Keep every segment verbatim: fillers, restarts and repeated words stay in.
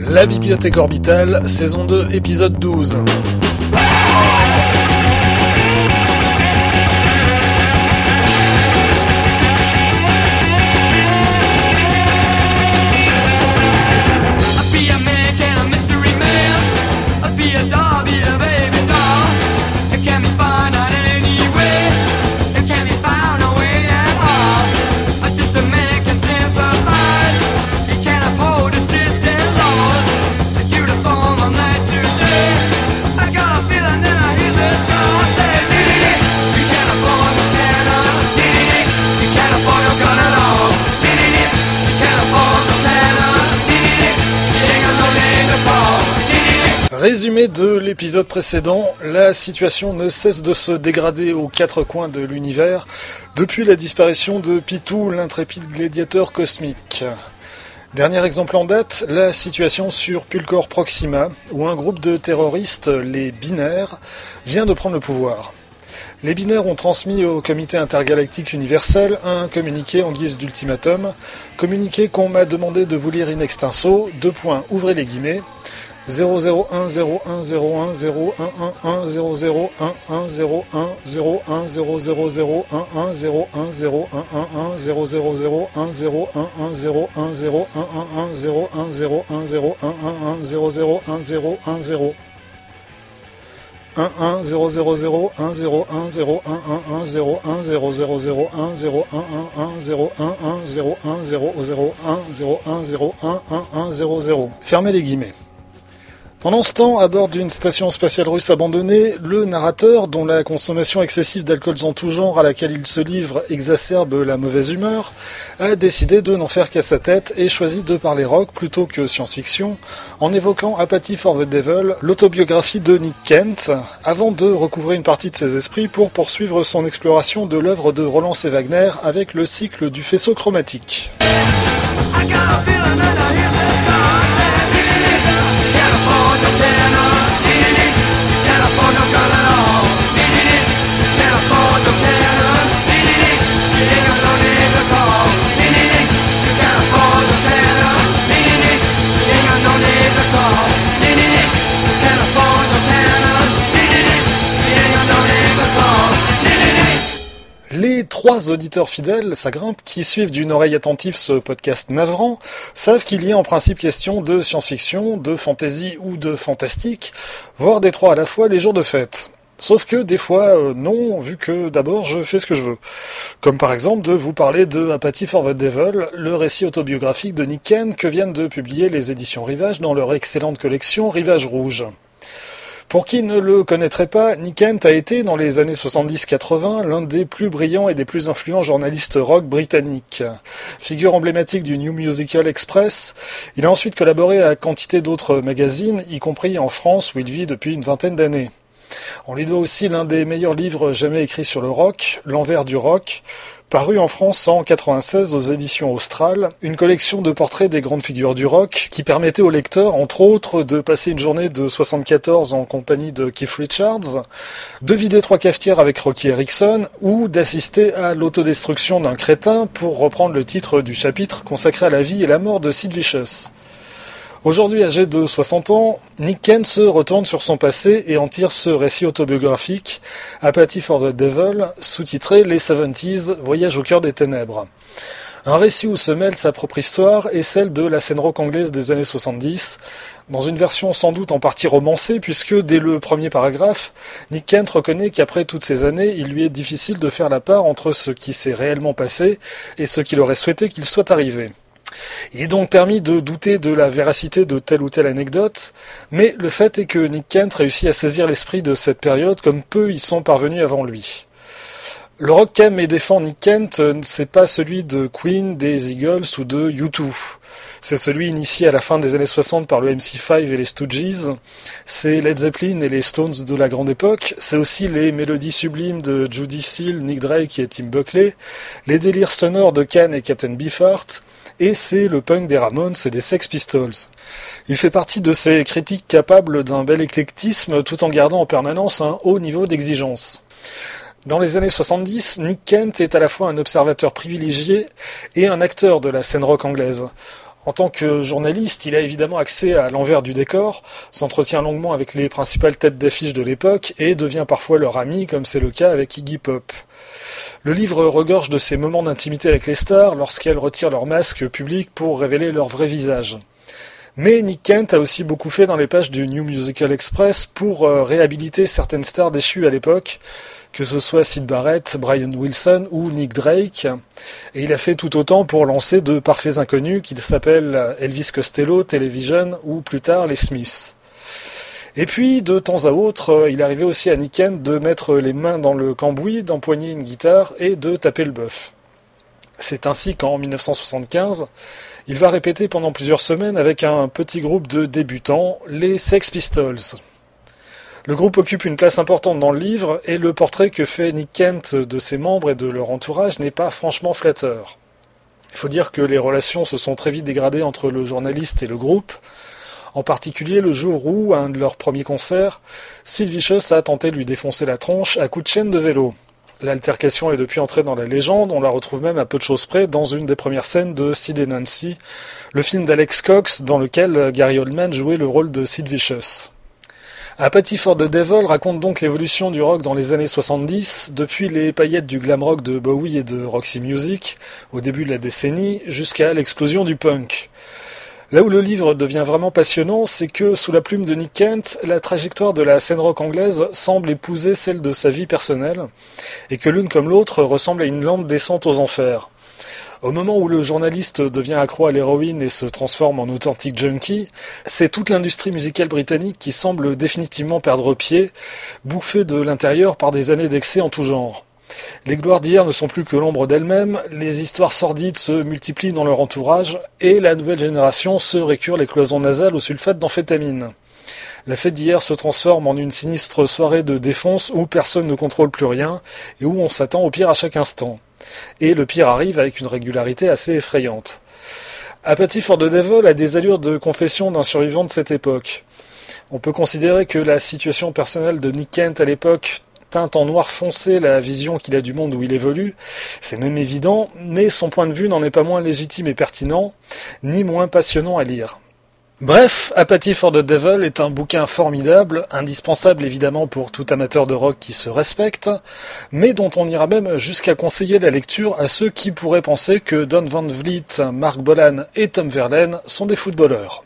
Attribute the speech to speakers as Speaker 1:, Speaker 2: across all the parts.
Speaker 1: La Bibliothèque Orbitale, saison deux, épisode douze. Résumé de l'épisode précédent, la situation ne cesse de se dégrader aux quatre coins de l'univers depuis la disparition de Pitou, l'intrépide gladiateur cosmique. Dernier exemple en date, la situation sur Pulchor Proxima, où un groupe de terroristes, les Binaires, vient de prendre le pouvoir. Les Binaires ont transmis au Comité intergalactique universel un communiqué en guise d'ultimatum, communiqué qu'on m'a demandé de vous lire in extenso, deux points, ouvrez les guillemets, zéro zéro un zéro un zéro un zéro un un un zéro zéro un un zéro un zéro un zéro zéro zéro un un zéro un zéro un un un zéro zéro zéro un zéro un un zéro un zéro un un un zéro un zéro un zéro un un un zéro zéro un zéro un zéro un un zéro zéro zéro un zéro un zéro un un un zéro un zéro zéro zéro un zéro un un un zéro un un zéro un zéro zéro un zéro un zéro un un un zéro zéro. Fermez les guillemets. Pendant ce temps, à bord d'une station spatiale russe abandonnée, le narrateur, dont la consommation excessive d'alcools en tout genre à laquelle il se livre exacerbe la mauvaise humeur, a décidé de n'en faire qu'à sa tête et choisit de parler rock plutôt que science-fiction, en évoquant Apathy for the Devil, l'autobiographie de Nick Kent, avant de recouvrer une partie de ses esprits pour poursuivre son exploration de l'œuvre de Roland C. Wagner avec le cycle du faisceau chromatique. Les trois auditeurs fidèles, ça grimpe, qui suivent d'une oreille attentive ce podcast navrant, savent qu'il y a en principe question de science-fiction, de fantasy ou de fantastique, voire des trois à la fois les jours de fête. Sauf que des fois, euh, non, vu que d'abord je fais ce que je veux. Comme par exemple de vous parler de Apathy for the Devil, le récit autobiographique de Nick Kent que viennent de publier les éditions Rivage dans leur excellente collection Rivage Rouge. Pour qui ne le connaîtrait pas, Nick Kent a été, dans les années soixante-dix quatre-vingts, l'un des plus brillants et des plus influents journalistes rock britanniques. Figure emblématique du New Musical Express, il a ensuite collaboré à quantité d'autres magazines, y compris en France où il vit depuis une vingtaine d'années. On lui doit aussi l'un des meilleurs livres jamais écrits sur le rock, L'envers du rock, paru en France en quatre-vingt-seize aux éditions Austral, une collection de portraits des grandes figures du rock qui permettait au lecteur, entre autres, de passer une journée de soixante-quatorze en compagnie de Keith Richards, de vider trois cafetières avec Rocky Erickson ou d'assister à l'autodestruction d'un crétin, pour reprendre le titre du chapitre consacré à la vie et la mort de Sid Vicious. Aujourd'hui âgé de soixante ans, Nick Kent se retourne sur son passé et en tire ce récit autobiographique, Apathy for the Devil, sous-titré Les soixante-dix, Voyage au cœur des ténèbres. Un récit où se mêle sa propre histoire et celle de la scène rock anglaise des années soixante-dix, dans une version sans doute en partie romancée, puisque dès le premier paragraphe, Nick Kent reconnaît qu'après toutes ces années, il lui est difficile de faire la part entre ce qui s'est réellement passé et ce qu'il aurait souhaité qu'il soit arrivé. Il est donc permis de douter de la véracité de telle ou telle anecdote, mais le fait est que Nick Kent réussit à saisir l'esprit de cette période comme peu y sont parvenus avant lui. Le rock qu'aime et défend Nick Kent, c'est pas celui de Queen, des Eagles ou de U deux. C'est celui initié à la fin des années soixante par le M C cinq et les Stooges, c'est Led Zeppelin et les Stones de la grande époque, c'est aussi les mélodies sublimes de Judy Seal, Nick Drake et Tim Buckley, les délires sonores de Can et Captain Beefheart, et c'est le punk des Ramones et des Sex Pistols. Il fait partie de ces critiques capables d'un bel éclectisme tout en gardant en permanence un haut niveau d'exigence. Dans les années soixante-dix, Nick Kent est à la fois un observateur privilégié et un acteur de la scène rock anglaise. En tant que journaliste, il a évidemment accès à l'envers du décor, s'entretient longuement avec les principales têtes d'affiche de l'époque et devient parfois leur ami, comme c'est le cas avec Iggy Pop. Le livre regorge de ces moments d'intimité avec les stars lorsqu'elles retirent leur masque public pour révéler leur vrai visage. Mais Nick Kent a aussi beaucoup fait dans les pages du New Musical Express pour réhabiliter certaines stars déchues à l'époque, que ce soit Syd Barrett, Brian Wilson ou Nick Drake, et il a fait tout autant pour lancer de parfaits inconnus qui s'appellent Elvis Costello, Television ou plus tard les Smiths. Et puis, de temps à autre, il arrivait aussi à Nick Kent de mettre les mains dans le cambouis, d'empoigner une guitare et de taper le bœuf. C'est ainsi qu'en dix-neuf cent soixante-quinze, il va répéter pendant plusieurs semaines avec un petit groupe de débutants, les Sex Pistols. Le groupe occupe une place importante dans le livre et le portrait que fait Nick Kent de ses membres et de leur entourage n'est pas franchement flatteur. Il faut dire que les relations se sont très vite dégradées entre le journaliste et le groupe, en particulier le jour où, à un de leurs premiers concerts, Sid Vicious a tenté de lui défoncer la tronche à coups de chaîne de vélo. L'altercation est depuis entrée dans la légende, on la retrouve même à peu de choses près dans une des premières scènes de Sid et Nancy, le film d'Alex Cox dans lequel Gary Oldman jouait le rôle de Sid Vicious. Apathy for the Devil raconte donc l'évolution du rock dans les années soixante-dix, depuis les paillettes du glam rock de Bowie et de Roxy Music, au début de la décennie, jusqu'à l'explosion du punk. Là où le livre devient vraiment passionnant, c'est que, sous la plume de Nick Kent, la trajectoire de la scène rock anglaise semble épouser celle de sa vie personnelle, et que l'une comme l'autre ressemble à une lente descente aux enfers. Au moment où le journaliste devient accro à l'héroïne et se transforme en authentique junkie, c'est toute l'industrie musicale britannique qui semble définitivement perdre pied, bouffée de l'intérieur par des années d'excès en tout genre. Les gloires d'hier ne sont plus que l'ombre d'elles-mêmes, les histoires sordides se multiplient dans leur entourage, et la nouvelle génération se récure les cloisons nasales au sulfate d'amphétamine. La fête d'hier se transforme en une sinistre soirée de défonce où personne ne contrôle plus rien, et où on s'attend au pire à chaque instant. Et le pire arrive avec une régularité assez effrayante. Apathy for the Devil a des allures de confession d'un survivant de cette époque. On peut considérer que la situation personnelle de Nick Kent à l'époque teinte en noir foncé la vision qu'il a du monde où il évolue, c'est même évident, mais son point de vue n'en est pas moins légitime et pertinent, ni moins passionnant à lire. Bref, Apathy for the Devil est un bouquin formidable, indispensable évidemment pour tout amateur de rock qui se respecte, mais dont on ira même jusqu'à conseiller la lecture à ceux qui pourraient penser que Don Van Vliet, Mark Bolan et Tom Verlaine sont des footballeurs.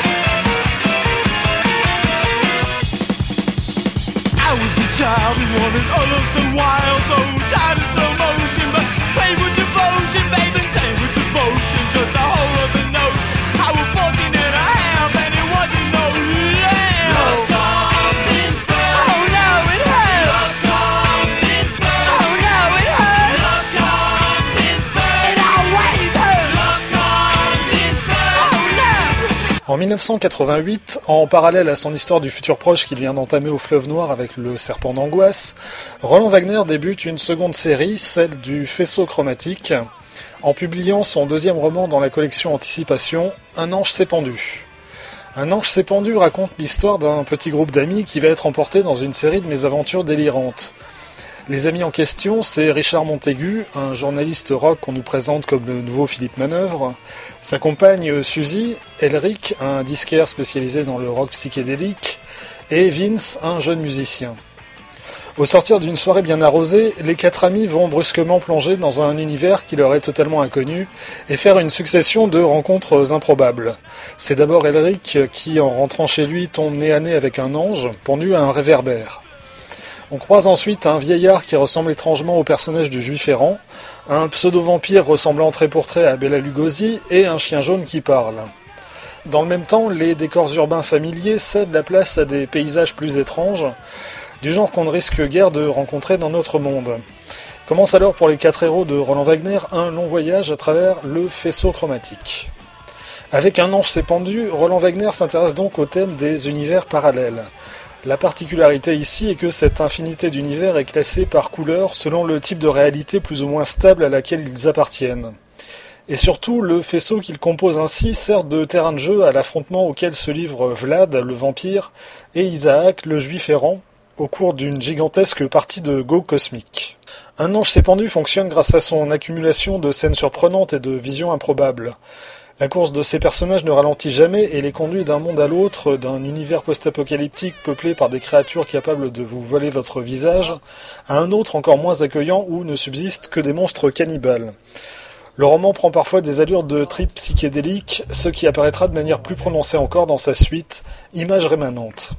Speaker 2: I was a child who wanted all of so wild, though died in slow motion, but played with devotion, babe, and sang with devotion, just a whole other notion. I was fourteen and a half, and it wasn't no lamb. Love comes in spurts. Oh no, it hurts. Love comes in spurts. Oh no, it hurts. Love comes in spurts. It always hurts. Love comes in spurts. Oh no.
Speaker 1: En dix-neuf cent quatre-vingt-huit, en parallèle à son histoire du futur proche qu'il vient d'entamer au Fleuve Noir avec le Serpent d'Angoisse, Roland Wagner débute une seconde série, celle du Faisceau chromatique, en publiant son deuxième roman dans la collection Anticipation, Un ange s'est pendu. Un ange s'est pendu raconte l'histoire d'un petit groupe d'amis qui va être emporté dans une série de mésaventures délirantes. Les amis en question, c'est Richard Montaigu, un journaliste rock qu'on nous présente comme le nouveau Philippe Manœuvre, sa compagne Suzy, Elric, un disquaire spécialisé dans le rock psychédélique, et Vince, un jeune musicien. Au sortir d'une soirée bien arrosée, les quatre amis vont brusquement plonger dans un univers qui leur est totalement inconnu et faire une succession de rencontres improbables. C'est d'abord Elric qui, en rentrant chez lui, tombe nez à nez avec un ange, pendu à un réverbère. On croise ensuite un vieillard qui ressemble étrangement au personnage du Juif errant, un pseudo-vampire ressemblant trait pour trait à Bela Lugosi et un chien jaune qui parle. Dans le même temps, les décors urbains familiers cèdent la place à des paysages plus étranges, du genre qu'on ne risque guère de rencontrer dans notre monde. Commence alors pour les quatre héros de Roland Wagner un long voyage à travers le faisceau chromatique. Avec Un ange s'est pendu, Roland Wagner s'intéresse donc au thème des univers parallèles. La particularité ici est que cette infinité d'univers est classée par couleur selon le type de réalité plus ou moins stable à laquelle ils appartiennent. Et surtout, le faisceau qu'il compose ainsi sert de terrain de jeu à l'affrontement auquel se livrent Vlad, le vampire, et Isaac, le juif errant, au cours d'une gigantesque partie de Go cosmique. Un ange s'est pendu fonctionne grâce à son accumulation de scènes surprenantes et de visions improbables. La course de ces personnages ne ralentit jamais et les conduit d'un monde à l'autre, d'un univers post-apocalyptique peuplé par des créatures capables de vous voler votre visage, à un autre encore moins accueillant où ne subsistent que des monstres cannibales. Le roman prend parfois des allures de trip psychédélique, ce qui apparaîtra de manière plus prononcée encore dans sa suite, Images rémanentes.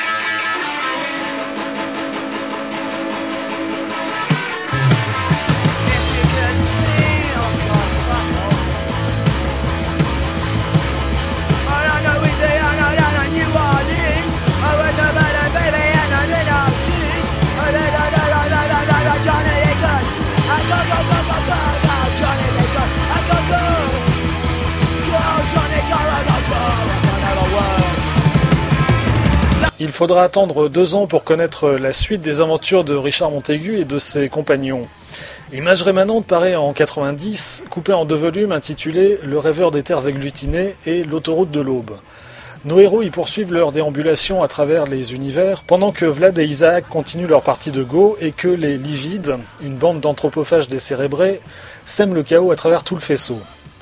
Speaker 1: Il faudra attendre deux ans pour connaître la suite des aventures de Richard Montaigu et de ses compagnons. Images rémanentes paraît en quatre-vingt-dix, coupé en deux volumes intitulés Le rêveur des terres agglutinées et L'autoroute de l'aube. Nos héros y poursuivent leur déambulation à travers les univers, pendant que Vlad et Isaac continuent leur partie de Go et que les Livides, une bande d'anthropophages décérébrés, sèment le chaos à travers tout le faisceau.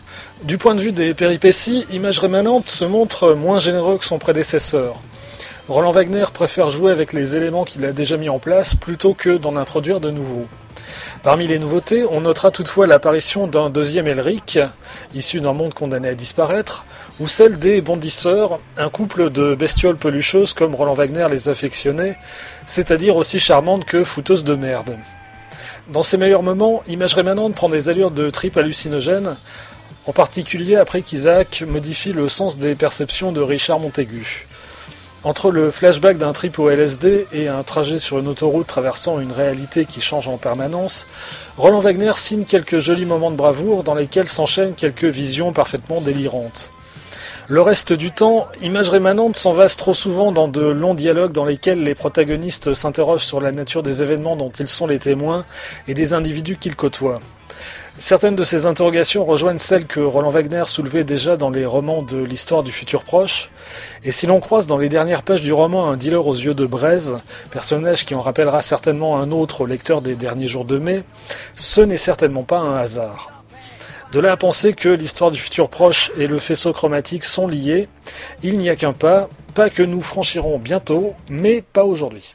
Speaker 1: Du point de vue des péripéties, Images rémanentes se montre moins généreux que son prédécesseur. Roland Wagner préfère jouer avec les éléments qu'il a déjà mis en place plutôt que d'en introduire de nouveaux. Parmi les nouveautés, on notera toutefois l'apparition d'un deuxième Elric, issu d'un monde condamné à disparaître, ou celle des Bondisseurs, un couple de bestioles pelucheuses comme Roland Wagner les affectionnait, c'est-à-dire aussi charmantes que fouteuses de merde. Dans ses meilleurs moments, Images rémanentes prend des allures de trip hallucinogènes, en particulier après qu'Isaac modifie le sens des perceptions de Richard Montaigu. Entre le flashback d'un trip au L S D et un trajet sur une autoroute traversant une réalité qui change en permanence, Roland Wagner signe quelques jolis moments de bravoure dans lesquels s'enchaînent quelques visions parfaitement délirantes. Le reste du temps, Images rémanentes s'envase trop souvent dans de longs dialogues dans lesquels les protagonistes s'interrogent sur la nature des événements dont ils sont les témoins et des individus qu'ils côtoient. Certaines de ces interrogations rejoignent celles que Roland Wagner soulevait déjà dans les romans de l'histoire du futur proche, et si l'on croise dans les dernières pages du roman un dealer aux yeux de braise, personnage qui en rappellera certainement un autre au lecteur des derniers jours de mai, ce n'est certainement pas un hasard. De là à penser que l'histoire du futur proche et le faisceau chromatique sont liés, il n'y a qu'un pas, pas que nous franchirons bientôt, mais pas aujourd'hui.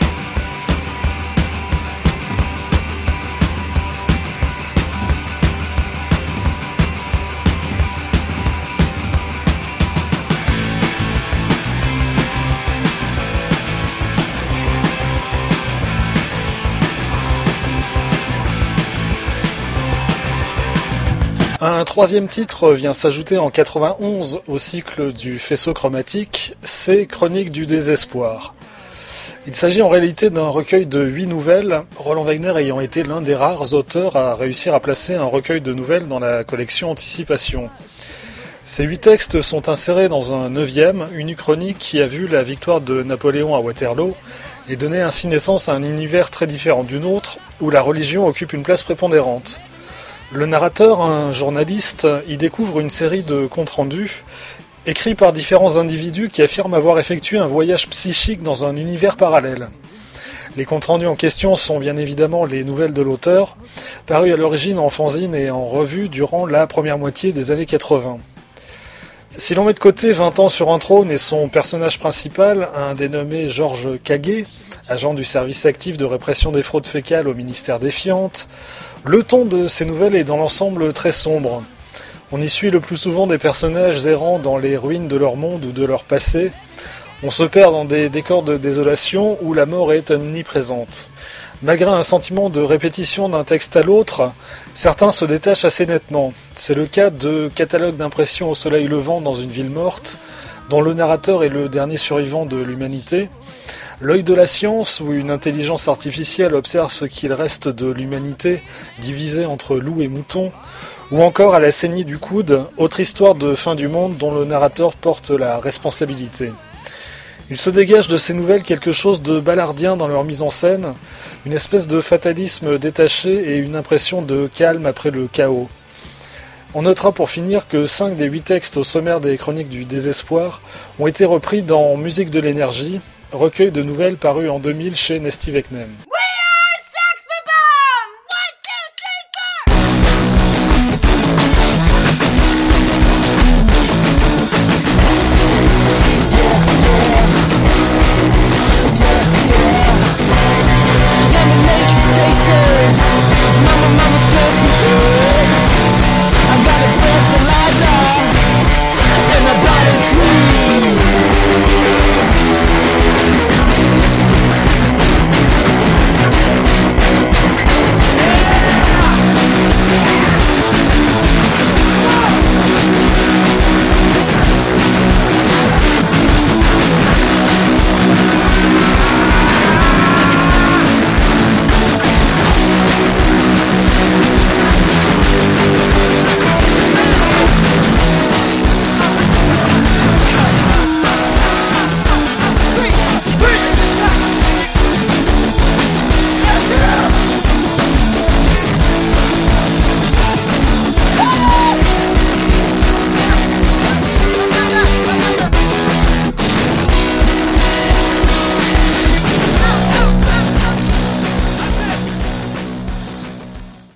Speaker 1: Un troisième titre vient s'ajouter en quatre-vingt-onze au cycle du faisceau chromatique, c'est Chroniques du désespoir. Il s'agit en réalité d'un recueil de huit nouvelles, Roland Wagner ayant été l'un des rares auteurs à réussir à placer un recueil de nouvelles dans la collection Anticipation. Ces huit textes sont insérés dans un neuvième, une uchronie qui a vu la victoire de Napoléon à Waterloo et donné ainsi naissance à un univers très différent du nôtre, où la religion occupe une place prépondérante. Le narrateur, un journaliste, y découvre une série de comptes rendus, écrits par différents individus qui affirment avoir effectué un voyage psychique dans un univers parallèle. Les comptes rendus en question sont bien évidemment les nouvelles de l'auteur, parues à l'origine en fanzine et en revue durant la première moitié des années quatre-vingts. Si l'on met de côté vingt ans sur un trône et son personnage principal, un dénommé Georges Caguet, agent du service actif de répression des fraudes fécales au ministère des Fientes, le ton de ces nouvelles est dans l'ensemble très sombre. On y suit le plus souvent des personnages errant dans les ruines de leur monde ou de leur passé. On se perd dans des décors de désolation où la mort est omniprésente. Malgré un sentiment de répétition d'un texte à l'autre, certains se détachent assez nettement. C'est le cas de Catalogue d'impression au soleil levant dans une ville morte, dont le narrateur est le dernier survivant de l'humanité, L'œil de la science, où une intelligence artificielle observe ce qu'il reste de l'humanité, divisée entre loups et moutons, ou encore À la saignée du coude, autre histoire de fin du monde dont le narrateur porte la responsabilité. Il se dégage de ces nouvelles quelque chose de ballardien dans leur mise en scène, une espèce de fatalisme détaché et une impression de calme après le chaos. On notera pour finir que cinq des huit textes au sommaire des Chroniques du désespoir ont été repris dans Musique de l'énergie, recueil de nouvelles paru en deux mille chez Nesty Vecnem.